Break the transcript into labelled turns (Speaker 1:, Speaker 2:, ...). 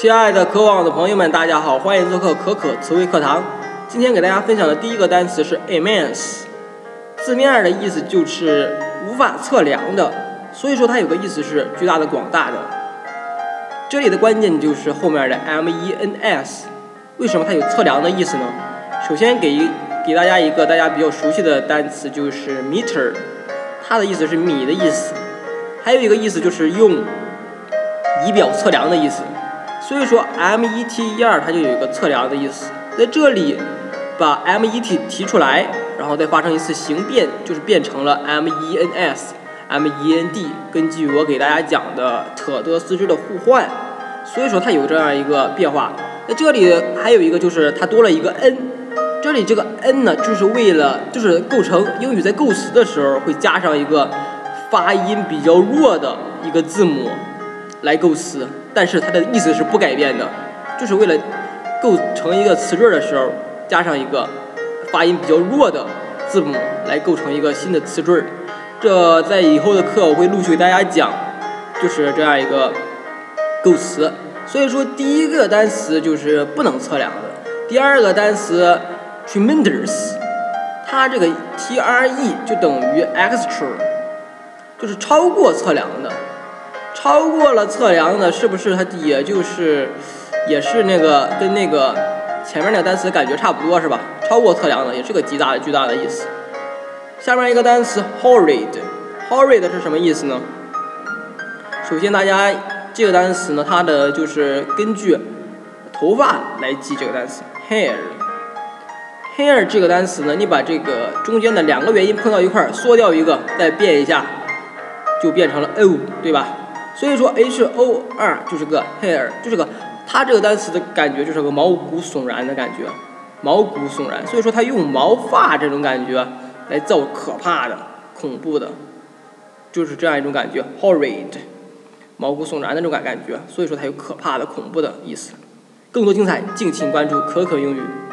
Speaker 1: 亲爱的科网的朋友们，大家好，欢迎做客可可词汇课堂。今天给大家分享的第一个单词是 immense， 字面的意思就是无法测量的，所以说它有个意思是巨大的、广大的。这里的关键就是后面的 MENS， 为什么它有测量的意思呢？首先给大家一个大家比较熟悉的单词，就是 meter， 它的意思是米的意思，还有一个意思就是用仪表测量的意思。所以说 METER 它就有一个测量的意思，在这里把 MET 提出来，然后再发生一次形变，就是变成了 MENS、MEND， 根据我给大家讲的特德斯之的互换，所以说它有这样一个变化。在这里还有一个就是它多了一个 N， 这里这个 N 呢，就是构成英语在构词的时候会加上一个发音比较弱的一个字母来构词，但是它的意思是不改变的，就是为了构成一个词缀的时候加上一个发音比较弱的字母来构成一个新的词缀。这在以后的课我会陆续给大家讲，就是这样一个构词。所以说第一个单词就是不能测量的，第二个单词 tremendous， 它这个 TRE 就等于 extra， 就是超过测量的。超过了测量的，是不是它也是那个跟那个前面那个单词感觉差不多是吧？超过测量的也是个巨大的意思。下面一个单词 horrid 是什么意思呢？首先大家这个单词呢，它的就是根据头发来记这个单词 hair 这个单词呢，你把这个中间的两个元音碰到一块儿，缩掉一个，再变一下，就变成了 o， 对吧？所以说 HOR 就是个 hair， 就是个它这个单词的感觉就是个毛骨悚然的感觉，毛骨悚然。所以说它用毛发这种感觉来造可怕的、恐怖的，就是这样一种感觉 horrid， 毛骨悚然的那种感觉。所以说它有可怕的、恐怖的意思。更多精彩，敬请关注可可英语。